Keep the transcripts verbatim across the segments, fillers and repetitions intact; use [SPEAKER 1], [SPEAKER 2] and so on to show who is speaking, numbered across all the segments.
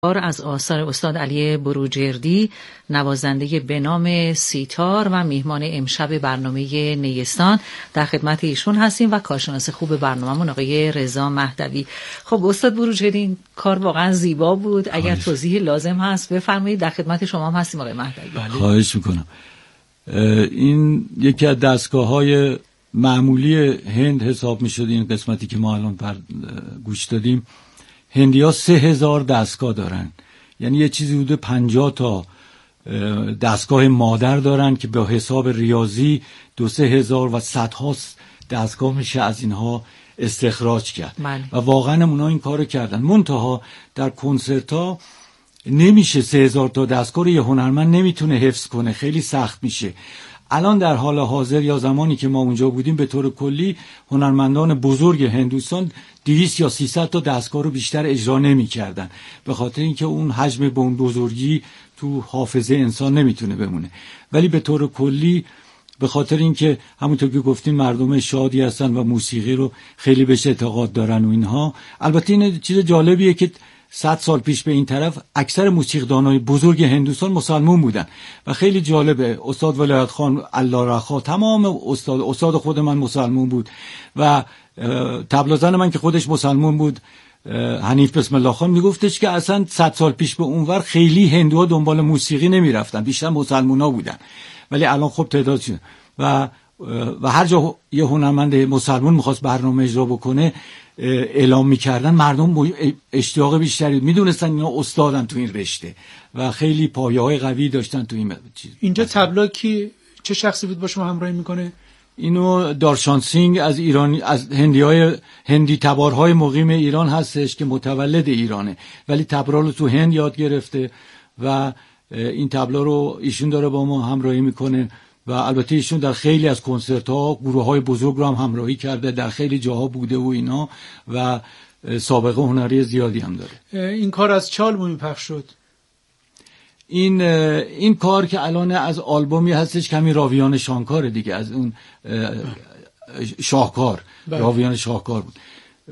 [SPEAKER 1] از آثار استاد علی بروجردی، نوازنده به نام سیتار و میهمان امشب برنامه نیستان. در خدمت ایشون هستیم و کارشناس خوب برنامه‌مون آقای رضا مهدوی. خب استاد بروجردی، این کار واقعا زیبا بود. اگر توضیح لازم هست بفرمایید. در خدمت شما هم هستیم آقای مهدوی.
[SPEAKER 2] بله. خواهش میکنم. این یکی از دستگاه‌های معمولی هند حساب میشد. این قسمتی که ما الان پر گوش دادیم، هندی‌ها سه هزار دستگاه دارن، یعنی یه چیزی حدود پنجاه تا دستگاه مادر دارن که به حساب ریاضی دو سه هزار و صدها دستگاه میشه از اینها استخراج کرد. من. و واقعا اونا این کارو کردن. منتها در کنسرت ها نمیشه سه هزار تا دستگاه رو یه هنرمند نمیتونه حفظ کنه، خیلی سخت میشه. الان در حال حاضر یا زمانی که ما اونجا بودیم به طور کلی هنرمندان بزرگ هندوستان دویست یا سیصد تا دستگاه رو بیشتر اجرا نمی کردن، به خاطر اینکه اون حجم به اون بزرگی تو حافظه انسان نمیتونه بمونه. ولی به طور کلی به خاطر اینکه همونطور که گفتیم مردم شادی هستن و موسیقی رو خیلی بهش اعتقاد دارن و اینها. البته این چیز جالبیه که صد سال پیش به این طرف اکثر موسیقیدانای بزرگ هندوستان مسلمان بودن و خیلی جالبه. استاد ولایت خان الله رخا، تمام استاد استاد خود من مسلمان بود و طبل‌زن من که خودش مسلمان بود، حنیف بسم الله خان، میگفتش که اصلا صد سال پیش به اونور خیلی هندوها دنبال موسیقی نمیرفتن، بیشتر مسلمونا بودن. ولی الان خب تعداد شد و و هر جا یه هنرمند مسلمان میخواست برنامه اجرا بکنه اعلام میکردن، مردم اشتیاق بیشتری میدونستن اینا استادن تو این رشته و خیلی پایه‌های قوی داشتن تو این چیز.
[SPEAKER 3] اینجا طبلا کی چه شخصی بود با شما همراهی میکنه؟
[SPEAKER 2] اینو دارشان سینگ از ایرانی، از هندیای هندی تبارهای مقیم ایران هستش که متولد ایرانه ولی تبلا رو تو هند یاد گرفته و این تبلا رو ایشون داره با ما همراهی میکنه و البته ایشون در خیلی از کنسرت ها گروه های بزرگ رو هم همراهی کرده، در خیلی جاها بوده و اینا و سابقه هنری زیادی هم داره.
[SPEAKER 3] این کار از چه آلبومی پخش شد؟
[SPEAKER 2] این این کار که الان از آلبومی هستش که همین راویان شانکار دیگه، از اون شاهکار. راویان شاهکار بود.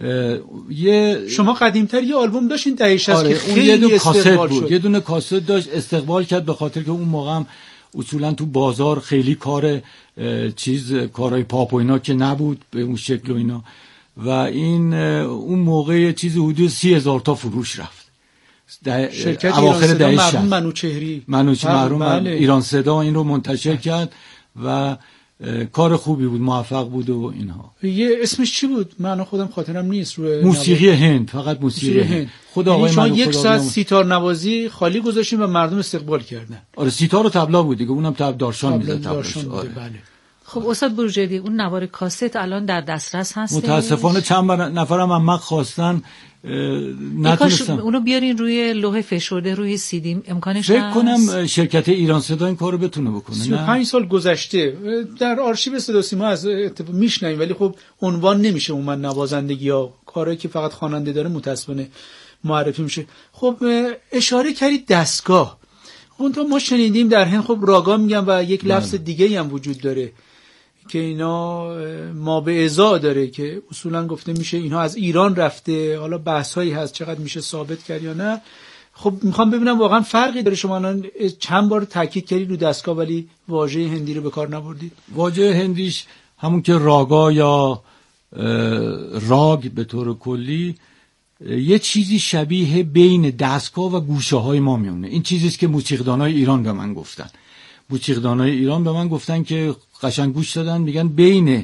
[SPEAKER 2] یه
[SPEAKER 3] شما قدیمتر یه آلبوم داشتین دهه شصت.
[SPEAKER 2] آره،
[SPEAKER 3] که خیلی
[SPEAKER 2] یه دونه کاست بود.
[SPEAKER 3] شد.
[SPEAKER 2] یه دونه کاست داشت، استقبال کرد به خاطر که اون موقع هم اصولا تو بازار خیلی کار چیز کارهای پاپ و اینا که نبود به اون شکل و اینا و این اون موقع چیزی حدود سی هزار تا فروش رفت.
[SPEAKER 3] شرکت ایران صدا مرحوم منوچهری
[SPEAKER 2] مرحوم ایران صدا این رو منتشر کرد و کار خوبی بود، موفق بود و اینها.
[SPEAKER 3] یه اسمش چی بود؟ من خودم خاطرم نیست. روی
[SPEAKER 2] موسیقی هند، فقط موسیقی هند, هند.
[SPEAKER 3] خدا آقای من یک ساعت سیتار نوازی خالی گذاشتیم و مردم استقبال کردن.
[SPEAKER 2] آره سیتار و طبلا بود دیگه، اونم طبل دارشان میزد.
[SPEAKER 1] آره. بله. خب استاد بروجردی، اون نوار کاست الان در دسترس هست؟
[SPEAKER 2] متاسفانه چند نفرم هم خواستن نتونستم.
[SPEAKER 1] اونو بیارین روی لوح فشرده روی سیدی، امکانش
[SPEAKER 2] هست؟ فکر کنم شرکت ایران صدا این کارو بتونه بکنه.
[SPEAKER 3] سی و پنج سال گذشته در آرشیو صدا سیما از میشنیم ولی خب عنوان نمیشه اون من نوازندگی یا کاری که فقط خواننده داره متاسفانه معرفی میشه. خب اشاره کردید دستگاه. اون ما شنیدیم در هند خب راگا میگن و یک لفظ دیگه هم وجود داره که اینا ما به ازا داره که اصولا گفته میشه اینها از ایران رفته. حالا بحثایی هست چقدر میشه ثابت کرد یا نه. خب میخوام ببینم واقعا فرقی داره. شما الان چند بار تاکید کردید رو دستگاه ولی واژه هندی رو به کار نبردید.
[SPEAKER 2] واژه هندیش همون که راگا یا راگ به طور کلی یه چیزی شبیه بین دستگاه و گوشه های ما میونه. این چیزیست که موسیقیدانای ایران به من گفتن. موسیقیدانای ایران به من گفتن که قشنگ گوش دادن، میگن بین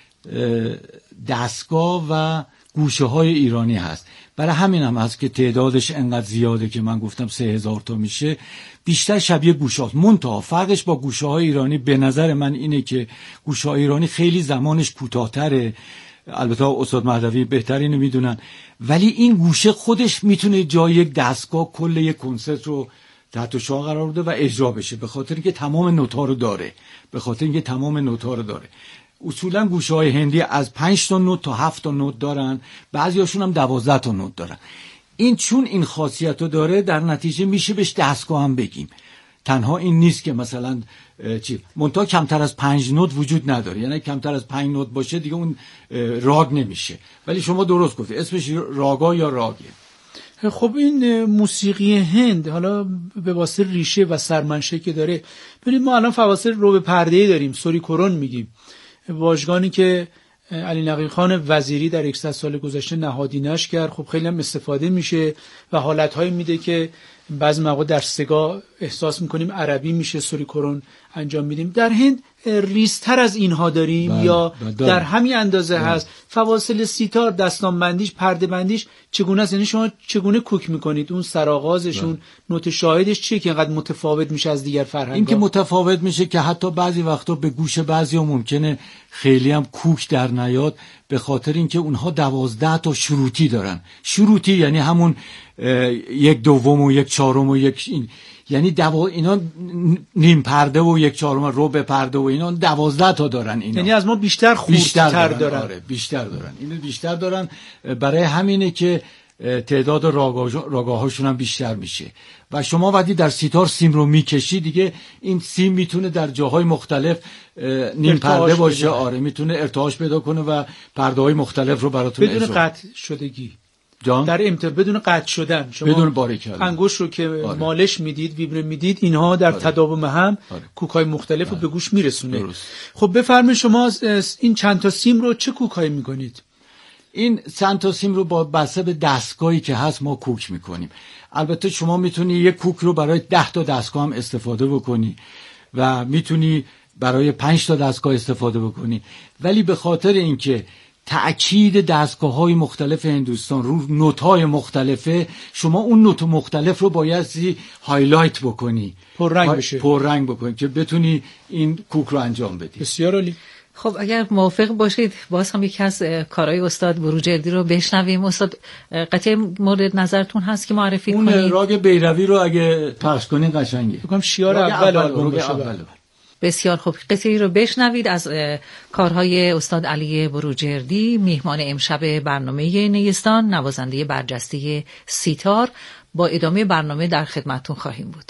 [SPEAKER 2] دستگاه و گوشه های ایرانی هست. برای همین هم هست که تعدادش انقدر زیاده که من گفتم سه هزار تا میشه. بیشتر شبیه گوشه هاست. منتها فرقش با گوشه های ایرانی به نظر من اینه که گوشه های ایرانی خیلی زمانش کوتاه‌تره. البته استاد مهدوی بهتر اینو میدونن، ولی این گوشه خودش میتونه جای یک دستگاه کل یک کنسرت رو تحت شعاع قرار بده و اجرا بشه، به خاطر اینکه تمام نوت‌ها رو داره. به خاطر اینکه تمام نوت‌ها رو داره. اصولا گوشه‌های هندی از پنج تا نوت تا هفت تا نوت دارن، بعضیاشون هم دوازده تا نوت دارن. این چون این خاصیت رو داره در نتیجه میشه بهش دستگاه هم بگیم. تنها این نیست که مثلا چی منتها کمتر از پنج نوت وجود نداره، یعنی کمتر از پنج نوت باشه دیگه اون راگ نمیشه. ولی شما درست گفتید اسمش راگا یا راگه.
[SPEAKER 3] خب این موسیقی هند حالا به واسطه ریشه و سرمنشه که داره، ببینید ما الان فواصل رو به پرده‌ای داریم، سوری کرون میگیم، واژگانی که علی نقی خان وزیری در صد سال گذشته نهادینش کرد. خب خیلی هم استفاده میشه و حالت‌هایی میده که بعضی موقع در سگا احساس میکنیم عربی میشه، سوری کرون انجام میدیم. در هند ریزتر از اینها داریم بله، یا بله. در همین اندازه بله. هست. فواصل سیتار، دستان بندیش، پرده بندیش چگونه است؟ یعنی شما چگونه کوک میکنید؟ اون سرآغازشون بله. نوت شاهدش چیه که اینقدر متفاوت میشه از دیگر فرهنگ‌ها؟
[SPEAKER 2] این که متفاوت میشه که حتی بعضی وقتا به گوش بعضیا ممکنه خیلی هم کوک در نیاد، به خاطر اینکه اونها دوازده تا شروطی دارن. شروطی یعنی همون یک دوم و یک چهارم و یک این، یعنی دوا اینا نیم پرده و یک چهارم ربع پرده و اینا دوازده تا دارن اینا.
[SPEAKER 3] یعنی از ما بیشتر خوبتر دارن, دارن.
[SPEAKER 2] آره بیشتر دارن. اینو بیشتر دارن، برای همینه که تعداد راگاهاشون هم بیشتر میشه. و شما وقتی در سیتار سیم رو میکشی دیگه این سیم میتونه در جاهای مختلف نیم پرده باشه، آره میتونه ارتعاش پیدا کنه و پرده های مختلف رو براتون
[SPEAKER 3] بدون قطع شدگی
[SPEAKER 2] جان؟
[SPEAKER 3] در امتحان بدون قطع شدن شما
[SPEAKER 2] بدون باریکل
[SPEAKER 3] انگوش رو که آره. مالش میدید، ویبره میدید، اینها در آره. تداوم هم آره. کوکای مختلف آره. رو به گوش میرسونه. درست. خب بفرمایید شما این چند تا سیم رو چه کوکایی میکنید؟
[SPEAKER 2] این چند تا سیم رو با بسته به دستگاهی که هست ما کوک میکنیم. البته شما میتونی یک کوک رو برای ده تا دستگاه هم استفاده بکنی و میتونی برای پنج تا دستگاه استفاده بکنی، ولی به خاطر اینکه تأکید دستگاه‌های مختلف هندوستان رو نوت‌های مختلفه، شما اون نوت مختلف رو بایستی هایلایت بکنی،
[SPEAKER 3] پررنگ بشه،
[SPEAKER 2] پررنگ بکنی که بتونی این کوک رو انجام بدی.
[SPEAKER 3] بسیار عالی.
[SPEAKER 1] خب اگر موافق باشید باز هم یکی از کارهای استاد بروجردی رو بشنویم. استاد قطعه مورد نظرتون هست که معرفی
[SPEAKER 2] اون
[SPEAKER 1] کنید؟
[SPEAKER 2] اون راگ بیروی رو اگه پخش کنین قشنگه.
[SPEAKER 3] بگم شیار اول آلبوم باشه.
[SPEAKER 1] بسیار خوب، قطعه‌ای رو بشنوید از کارهای استاد علی بروجردی، میهمان امشب برنامه نیستان، نوازنده برجسته سیتار. با ادامه برنامه در خدمتتون خواهیم بود.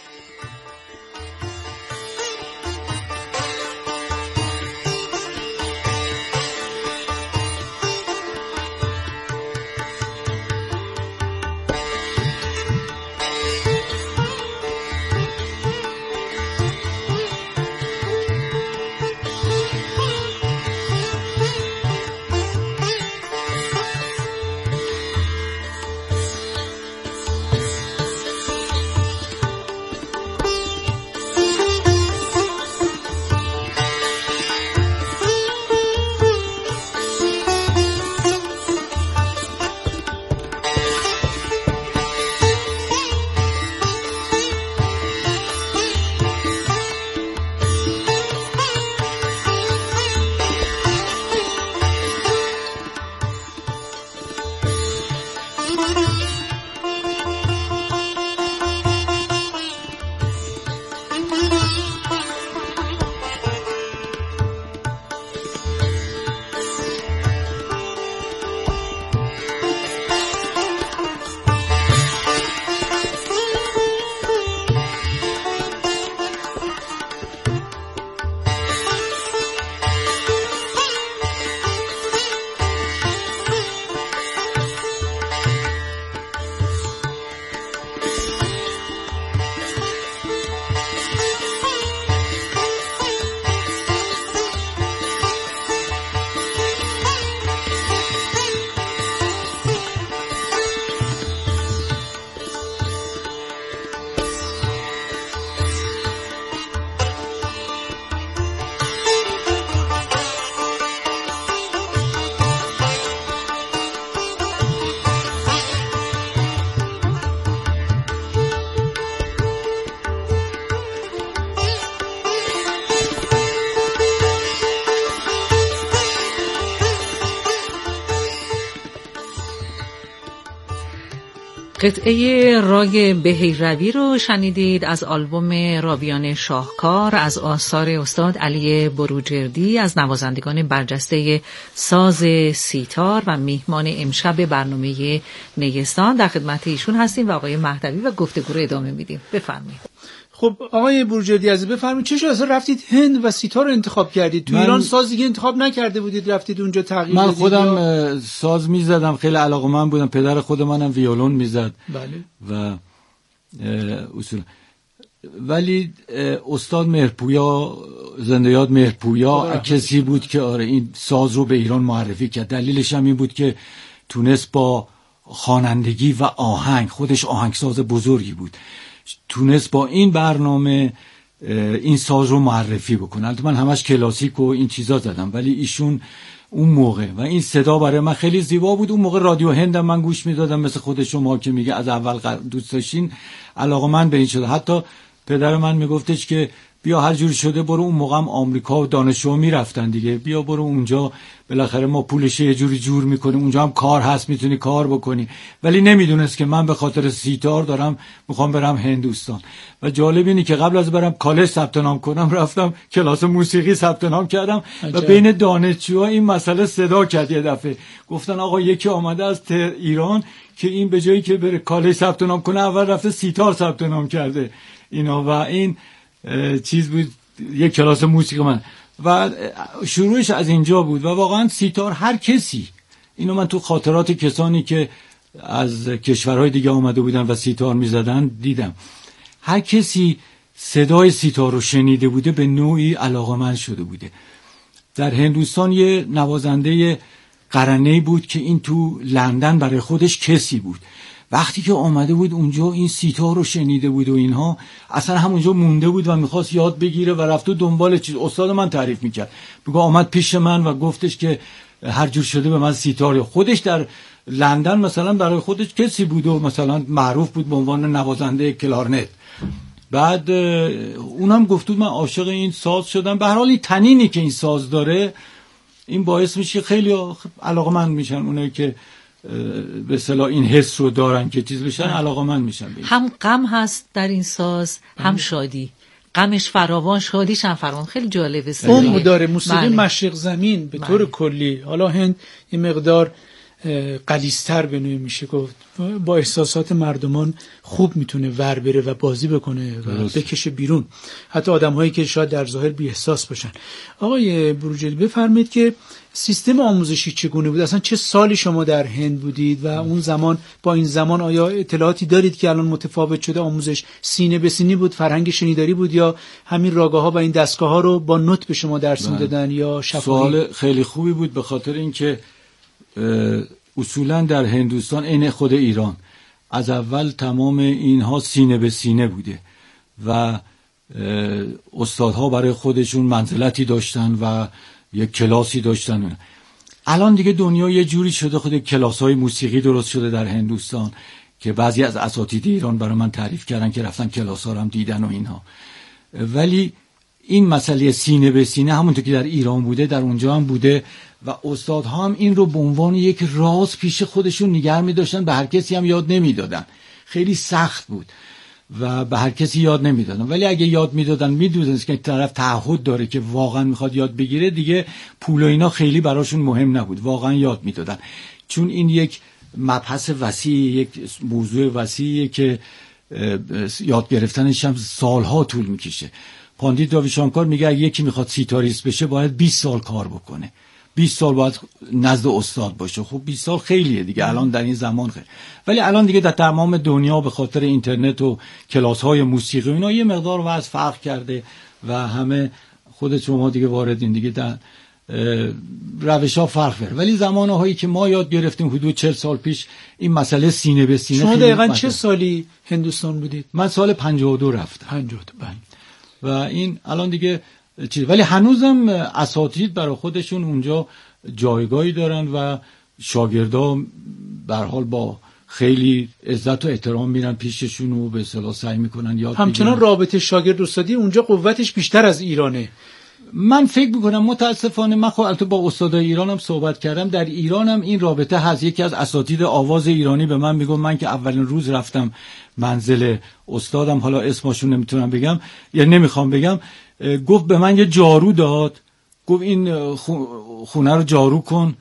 [SPEAKER 1] قطعه راگ بهیروی رو شنیدید از آلبوم راویان شاهکار از آثار استاد علی بروجردی از نوازندگان برجسته ساز سیتار و میهمان امشب برنامه نیستان. در خدمت ایشون هستیم و آقای مهدوی و گفتگو رو ادامه میدیم. بفرمایید.
[SPEAKER 3] خب آقای بروجردی عزیز بفرمایید چه شد اصلا رفتید هند و سیتار رو انتخاب کردید؟ تو ایران ساز دیگه انتخاب نکرده بودید رفتید اونجا تغییر
[SPEAKER 2] من
[SPEAKER 3] دادید؟
[SPEAKER 2] خودم
[SPEAKER 3] یا...
[SPEAKER 2] ساز میزدم، خیلی علاقه‌مند بودم. پدر خود منم ویولون میزد.
[SPEAKER 3] بله.
[SPEAKER 2] و اصول ولی استاد مهرپویا، زنده یاد مهرپویا، کسی بود که آره این ساز رو به ایران معرفی کرد. دلیلش هم این بود که تونست با خوانندگی و آهنگ، خودش آهنگساز بزرگی بود، تونست با این برنامه این ساز رو معرفی بکنه. البته من همش کلاسیک و این چیزا زدم، ولی ایشون اون موقع و این صدا برای من خیلی زیبا بود. اون موقع رادیو هند من گوش میدادم، مثل خود شما که میگه از اول دوست داشتین، علاقه من به این شده. حتی پدر من میگفتش که بیا هر جوری شده برو، اون موقع هم آمریکا و دانشجو میرفتن دیگه، بیا برو اونجا، بالاخره ما پولش یه جوری جور میکنیم، اونجا هم کار هست میتونی کار بکنی. ولی نمیدونست که من به خاطر سیتار دارم میخوام برم هندوستان. و جالب اینه که قبل از برم کالج ثبت نام کنم رفتم کلاس موسیقی ثبت نام کردم و بین دانشجوها این مسئله صدا کرد. یه دفعه گفتن آقا یکی آمده از ایران که این به جایی که بره کالج ثبت نام کنه اول رفته سیتار ثبت نام کرده اینا. و این چیز بود، یک کلاس موسیقی من و شروعش از اینجا بود. و واقعا سیتار هر کسی، اینو من تو خاطرات کسانی که از کشورهای دیگه آمده بودن و سیتار میزدن دیدم، هر کسی صدای سیتار رو شنیده بوده به نوعی علاقه‌مند شده بوده. در هندوستان یه نوازنده قرنه‌ای بود که این تو لندن برای خودش کسی بود. وقتی که آمده بود اونجا این سیتار رو شنیده بود و اینها، اصلا همونجا مونده بود و میخواست یاد بگیره و رفت و دنبال چیز. استاد من تعریف میکرد، بگو آمد پیش من و گفتش که هر جور شده به من سیتار. خودش در لندن مثلا برای خودش کسی بود و مثلا معروف بود به عنوان نوازنده کلارنت. بعد اونم گفت من عاشق این ساز شدم. به هر حال این تنینی که این ساز داره این باعث میشه خیلی علاقه‌مند میشن، اونایی که به اصطلاح این حس رو دارن که چیز بشن علاقه‌مند میشن.
[SPEAKER 1] هم غم هست در این ساز هم شادی، غمش فراوان شادیش هم فراوان. خیلی جالبه.
[SPEAKER 3] اون داره موسیقی مشرق زمین به طور کلی، حالا هند یه مقدار غلیظ‌تر به نوعی میشه گفت، با احساسات مردمان خوب میتونه ور بره و بازی بکنه و بکشه بیرون، حتی آدم‌هایی که شاید در ظاهر بی احساس باشن. آقای بروجردی بفرمایید که سیستم آموزشی چگونه بود؟ اصلا چه سالی شما در هند بودید و اون زمان با این زمان آیا اطلاعاتی دارید که الان متفاوت شده؟ آموزش سینه به سینه بود، فرهنگ شنیداری بود، یا همین راگاه‌ها و این دستگاه‌ها رو با نوت به شما درس میدادن یا شفاهی؟
[SPEAKER 2] سوال خیلی خوبی بود، به خاطر اینکه اصولا در هندوستان عین خود ایران از اول تمام اینها سینه به سینه بوده و استادها برای خودشون منزلتی داشتن و یک کلاسی داشتن. الان دیگه دنیا یه جوری شده، خود کلاس‌های موسیقی درست شده در هندوستان که بعضی از اساتید ایران برای من تعریف کردن که رفتن کلاس‌ها رو هم دیدن و اینها. ولی این مسئله سینه به سینه همونطور که در ایران بوده در اونجا هم بوده و استادها هم این رو به عنوان یک راز پیش خودشون نگه می داشتن، به هر کسی هم یاد نمی دادن. خیلی سخت بود و به هر کسی یاد نمی دادن، ولی اگه یاد می دادن می دونن که طرف تعهد داره که واقعا میخواد یاد بگیره، دیگه پول و اینا خیلی براشون مهم نبود، واقعا یاد می دادن. چون این یک مبحث وسیع، یک موضوع وسیعی که یاد گرفتنش هم سالها طول میکشه. پاندیت راویشانکار میگه اگه یکی میخواد سیتاریست بشه باید بیست سال کار بکنه، بیست سال باید نزد استاد باشه. خب بیست سال خیلیه دیگه الان در این زمان خیلی. ولی الان دیگه در تمام دنیا به خاطر اینترنت و کلاس‌های موسیقی اینا یه مقدار وضع فرق کرده و همه خودت شما دیگه واردین دیگه در روش‌ها فرق کرد. ولی زمانهایی که ما یاد گرفتیم حدود چهل سال پیش این مسئله سینه به سینه.
[SPEAKER 3] شما دقیقاً چه سالی هندوستان بودید؟
[SPEAKER 2] من سال پنجاه و دو رفتم.
[SPEAKER 3] پنجاه و دو بله.
[SPEAKER 2] و این الان دیگه چیز، ولی هنوزم اساتید برای خودشون اونجا جایگاهی دارن و شاگردا به هر حال با خیلی عزت و احترام میرن پیششون و به اصطلاح سعی میکنن یاد بگیرن.
[SPEAKER 3] همچنان رابطه شاگرد استادی اونجا قوتش بیشتر از ایرانه.
[SPEAKER 2] من فکر میکنم متاسفانه، من خود البته با استادای ایرانم صحبت کردم، در ایرانم این رابطه هست. یکی از اساتید آواز ایرانی به من میگم، من که اولین روز رفتم منزل استادم، حالا اسمشون نمیتونم بگم یا نمیخوام بگم، گفت به من یه جارو داد، گفت این خونه رو جارو کن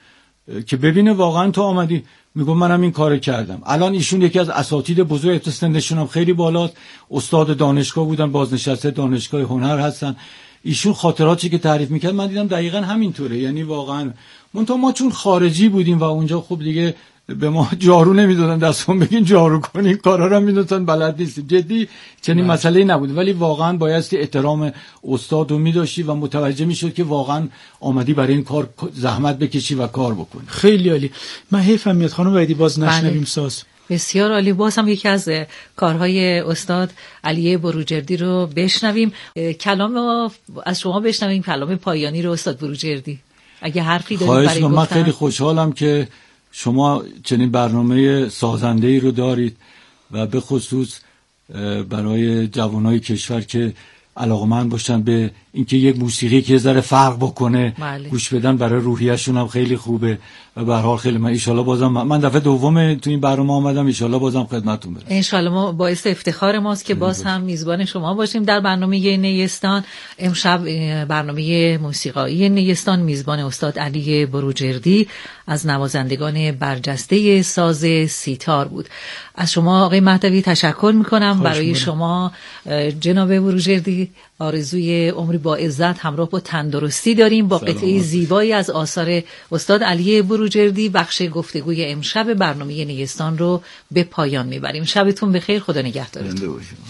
[SPEAKER 2] که ببینه واقعا تو آمدی. میگم منم این کار کردم. الان ایشون یکی از اساتید بزرگ، سنشون هم خیلی بالاست، استاد دانشگاه بودن، بازنشسته دانشگاه هنر هستن. ایشون خاطراتی که تعریف میکرد من دیدم دقیقاً همینطوره. یعنی واقعا منتها ما چون خارجی بودیم و اونجا خب دیگه به ما جارو نمیدادن، دستون بگین جارو کنین، کارا رو میدونن بلد نیستیم. جدی چنین مسئله نبود، ولی واقعا بایستی احترام استاد رو میداشتی و متوجه میشد که واقعا آمدی برای این کار زحمت بکشی و کار بکنی.
[SPEAKER 3] خیلی عالی. من حیفم میاد خانم وحیدی باز نشنویم ساز.
[SPEAKER 1] بسیار عالی. باز هم یکی از کارهای استاد علی بروجردی رو بشنویم. کلام از شما بشنویم، کلام پایانی رو استاد بروجردی اگه حرفی دارید برای گفتن.
[SPEAKER 2] من خیلی خوشحالم که شما چنین برنامه سازنده‌ای رو دارید و به خصوص برای جوانای کشور که علاقه‌مند باشن به اینکه یک موسیقی که ذره فرق بکنه
[SPEAKER 1] بله.
[SPEAKER 2] گوش بدن، برای روحیه‌شون هم خیلی خوبه و به هر حال خیلی من ان شاءالله بازم من دفعه دوم تو این برنامه اومدم، ان شاءالله بازم خدمتتون برسم.
[SPEAKER 1] ان شاءالله ما باعث افتخار ماست که باز هم میزبان شما باشیم در برنامه نیستان. امشب برنامه موسیقایی نیستان میزبان استاد علی بروجردی از نوازندگان برجسته ساز سیتار بود. از شما آقای مهدوی تشکر میکنم. برای بودم. شما جناب بروجردی آرزوی عمری با عزت همراه با تندرستی داریم. با قطعه زیبایی از آثار استاد علی بروجردی بخش گفتگوی امشب برنامه نیستان رو به پایان میبریم. شبتون بخیر، خدا نگهدارتون.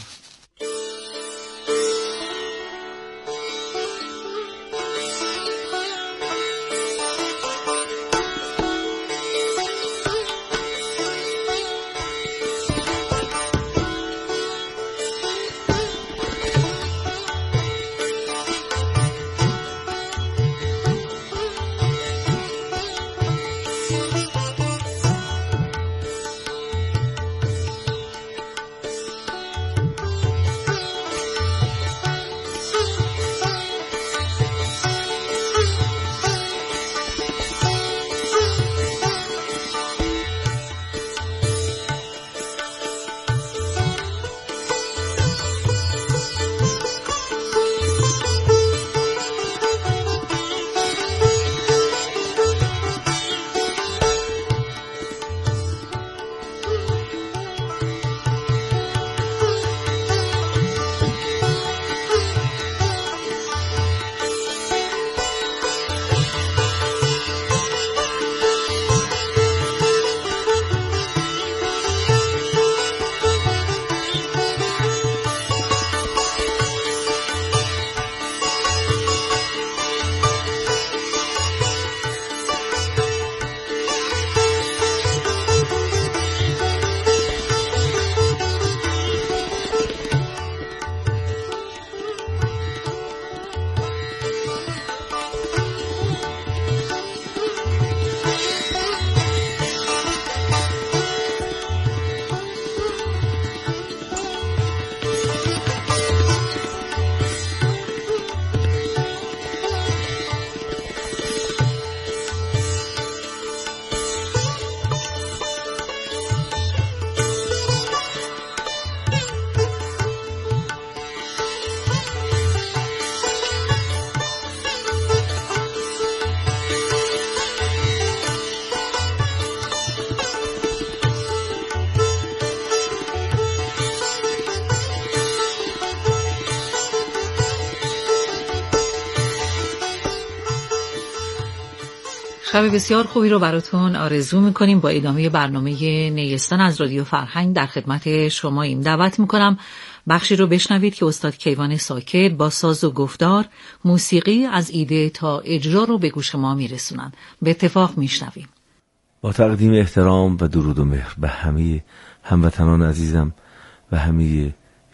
[SPEAKER 1] شب بسیار خوبی رو براتون آرزو میکنیم. با ادامه برنامه نیستان از رادیو فرهنگ در خدمت شماییم. دعوت میکنم بخشی رو بشنوید که استاد کیوان ساکت با ساز و گفتار موسیقی از ایده تا اجرا رو به گوش ما میرسونن. به اتفاق میشنویم.
[SPEAKER 4] با تقدیم احترام و درود و مهر به همه هموطنان عزیزم و همه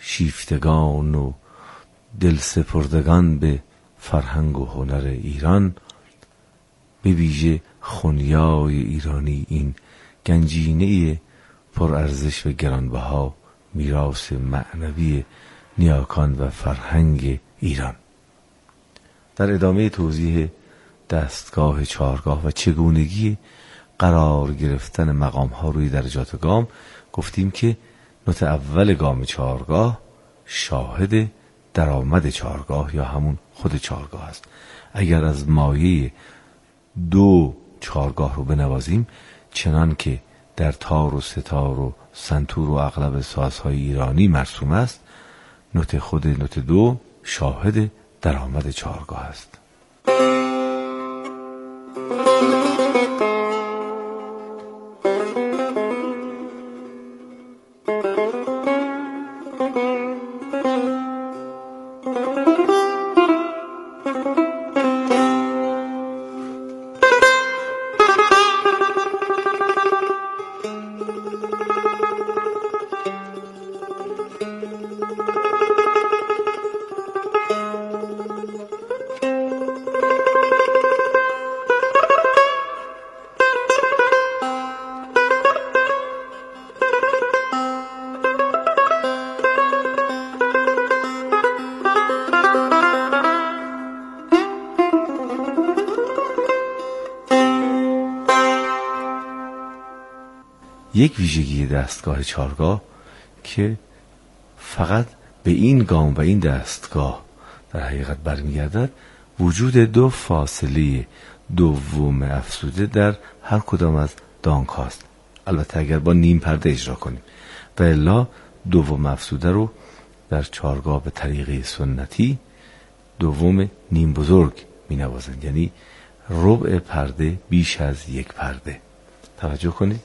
[SPEAKER 4] شیفتگان و دل سپردگان به فرهنگ و هنر ایران، به ویژه خونیای ایرانی، این گنجینه پرارزش و گرانبها میراث معنوی نیاکان و فرهنگ ایران. در ادامه توضیح دستگاه چهارگاه و چگونگی قرار گرفتن مقام ها روی درجات گام گفتیم که نوت اول گام چهارگاه شاهد درآمد چهارگاه یا همون خود چهارگاه است. اگر از مایه دو چهارگاه رو بنوازیم چنان که در تار و ستار و سنتور و اغلب سازهای ایرانی مرسوم است، نوت خود نوت دو شاهد درآمد چهارگاه است. یک ویژگی دستگاه چهارگاه که فقط به این گام و این دستگاه در حقیقت برمیگردد، وجود دو فاصله دوم افزوده در هر کدام از دانک هاست. البته اگر با نیم پرده اجرا کنیم، و الا دوم افزوده رو در چهارگاه به طریقه سنتی دوم نیم بزرگ می نوازند، یعنی ربع پرده بیش از یک پرده. توجه کنید.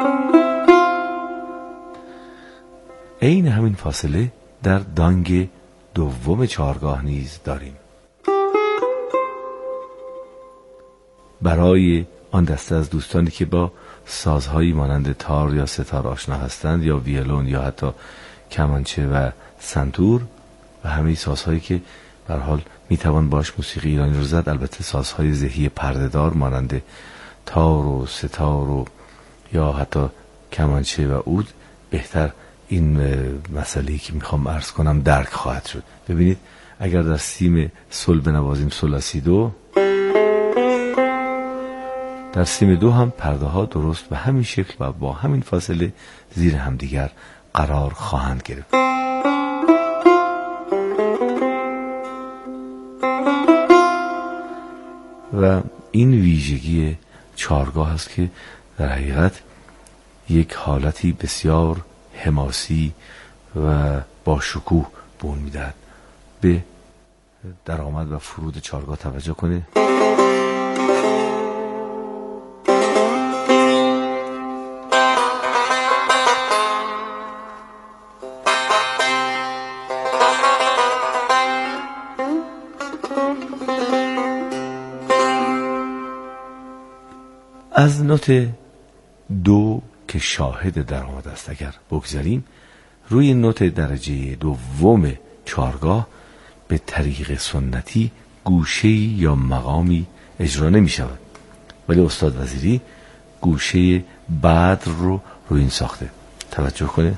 [SPEAKER 4] عین همین فاصله در دانگ دوم چهارگاه نیز داریم. برای آن دسته از دوستانی که با سازهایی مانند تار یا ستار آشنا هستند، یا ویولون یا حتی کمانچه و سنتور و همه سازهایی که به هر حال میتوان باش موسیقی ایرانی رو زد، البته سازهای زهی پرده‌دار مانند تار و ستار و یا حتی کمانچه و عود، بهتر این مسئله‌ای که میخوام عرض کنم درک خواهد شد. ببینید اگر در سیم سل بنوازیم سل لا سی دو، در سیم دو هم پرده ها درست به همین شکل و با همین فاصله زیر همدیگر قرار خواهند گرفت. و این ویژگی چهارگاه است که در حقیقت یک حالتی بسیار حماسی و با شکوه به اون میدهد. به درآمد و فرود چهارگاه توجه کنید. از نوت دو که شاهد درآمد است اگر بگذاریم، روی نوت درجه دوم چهارگاه به طریق سنتی گوشه‌ای یا مقامی اجرا نمی شود، ولی استاد وزیری گوشه بدر رو روی این ساخته. توجه کنه.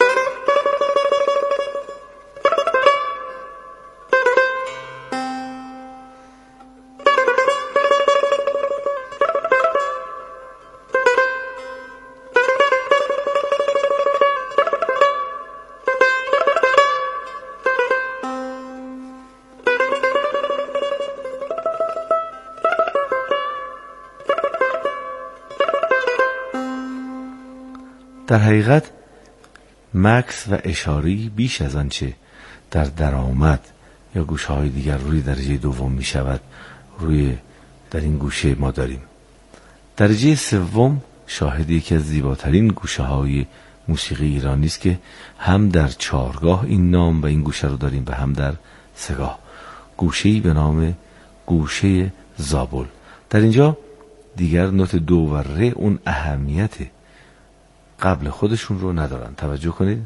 [SPEAKER 4] در حقیقت مکس و اشاری بیش از آنچه در درآمد یا گوشه های دیگر روی درجه دوم می شود روی در این گوشه ما داریم. درجه سوم شاهد یکی از زیباترین گوشه های موسیقی ایرانی است که هم در چهارگاه این نام و این گوشه رو داریم و هم در سگاه، گوشه‌ای به نام گوشه زابل. در اینجا دیگر نوت دو و ره اون اهمیت قبل خودشون رو ندارن. توجه کنید.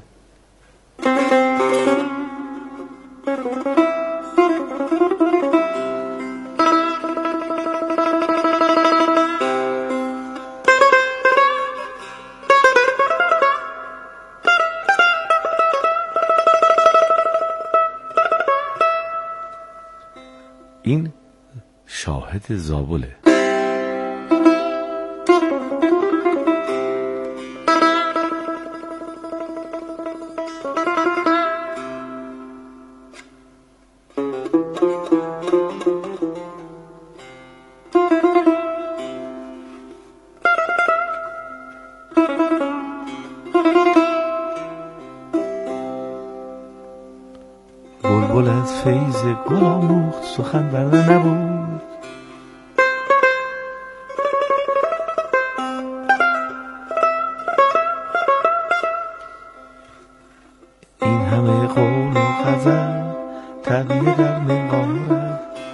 [SPEAKER 4] این شاهد زابله. بلبل از فیض گل آموخت سخن ورنه نبود. این همه قول و غزل تعبیه در منقاره.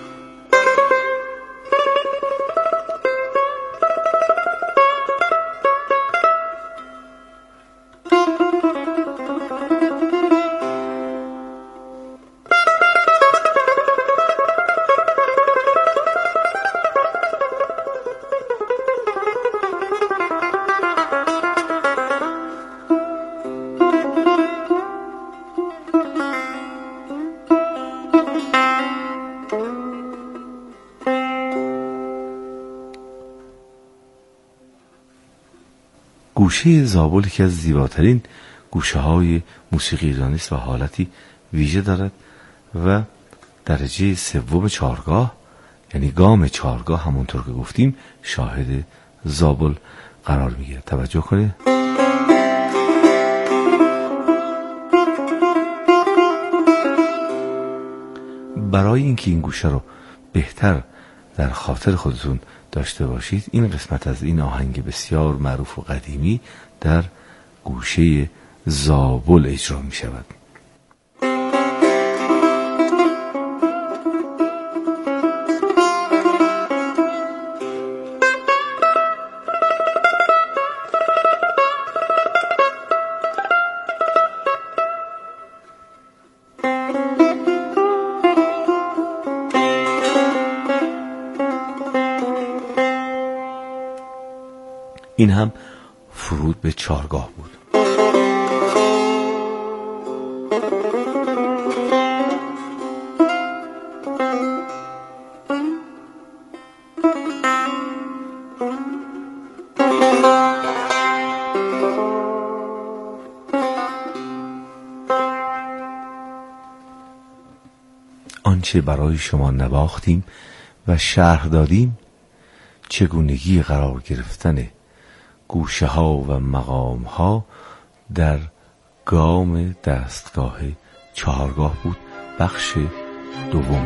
[SPEAKER 4] گوشه زابل که از زیباترین گوشه های موسیقی ایرانی است و حالتی ویژه دارد و درجه سوم چهارگاه، یعنی گام چهارگاه، همونطور که گفتیم شاهد زابل قرار میگیرد. توجه کنید. برای اینکه این گوشه رو بهتر در خاطر خودتون داشته باشید، این قسمت از این آهنگ بسیار معروف و قدیمی در گوشه زابل اجرا می شود. این هم فرود به چارگاه بود. آنچه برای شما نواختیم و شرح دادیم چگونگی قرار گرفتن گوشه ها و مقام ها در گام دستگاه چهارگاه بود، بخش دوم.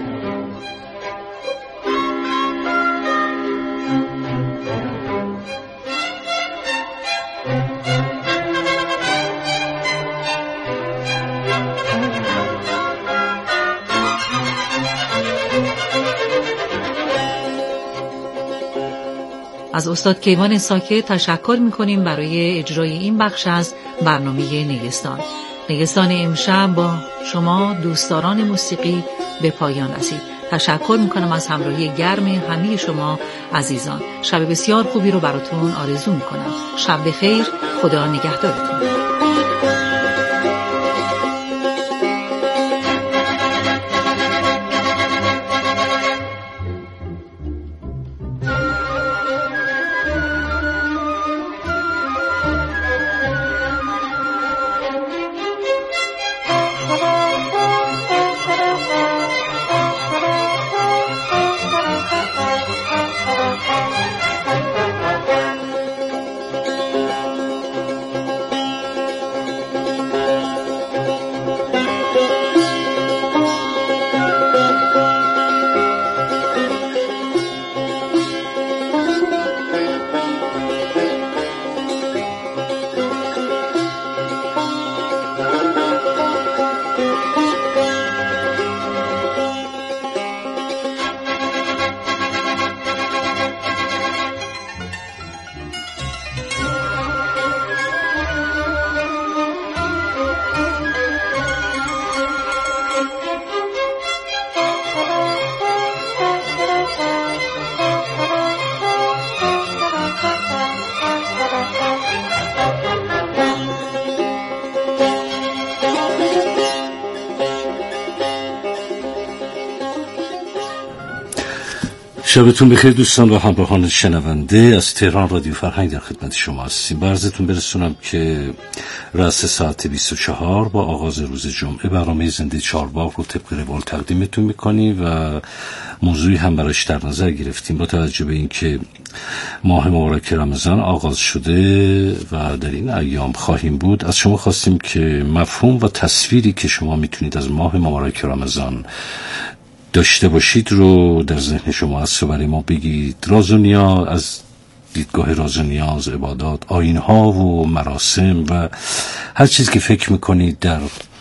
[SPEAKER 1] از استاد کیوان ساکت تشکر می‌کنیم برای اجرای این بخش از برنامه نیستان. نیستان امشب با شما دوستداران موسیقی به پایان رسید. تشکر می‌کنم از همراهی گرم همه شما عزیزان. شب بسیار خوبی رو براتون آرزو می‌کنم. شب بخیر، خدا نگهدارتون.
[SPEAKER 5] شبتون بخیر دوستان و همراهان شنونده. از تهران رادیو فرهنگ در خدمت شما هستیم. به عرضتون برسونم که رأس ساعت بیست و چهار با آغاز روز جمعه برنامه زنده چهارباغ رو طبق روال تقدیمتون میکنیم و موضوعی هم براش در نظر گرفتیم. با توجه به اینکه ماه مبارک رمضان آغاز شده و در این ایام خواهیم بود، از شما خواستیم که مفهوم و تصویری که شما میتونید از ماه مبارک رمضان داشته باشید رو در ذهن شما از برای ما بگید. راز و نیاز، از دیدگاه راز و نیاز، عبادات، آیین‌ها و مراسم و هر چیز که فکر میکنید در